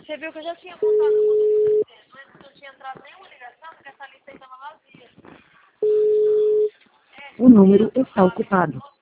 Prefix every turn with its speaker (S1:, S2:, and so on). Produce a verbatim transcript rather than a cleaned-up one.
S1: Você viu que eu já tinha contado com você, mas não tinha entrado nenhuma ligação, porque essa lista aí estava vazia.
S2: O número está ocupado.